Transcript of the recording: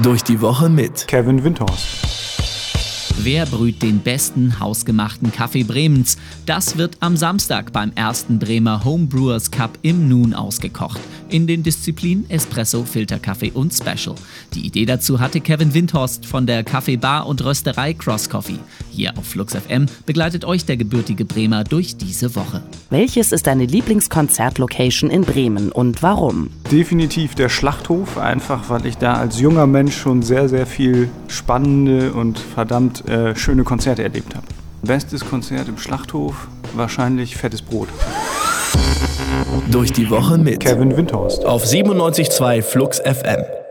Durch die Woche mit Kevin Windhorst. Wer brüht den besten hausgemachten Kaffee Bremens? Das wird am Samstag beim ersten Bremer Homebrewers Cup im Nun ausgekocht. In den Disziplinen Espresso, Filterkaffee und Special. Die Idee dazu hatte Kevin Windhorst von der Kaffeebar und Rösterei Cross Coffee. Hier auf Flux FM begleitet euch der gebürtige Bremer durch diese Woche. Welches ist deine Lieblingskonzertlocation in Bremen und warum? Definitiv der Schlachthof, einfach weil ich da als junger Mensch schon sehr, sehr viel spannende und verdammt schöne Konzerte erlebt habe. Bestes Konzert im Schlachthof, wahrscheinlich Fettes Brot. Durch die Woche mit Kevin Windhorst. auf 97.2 Flux FM.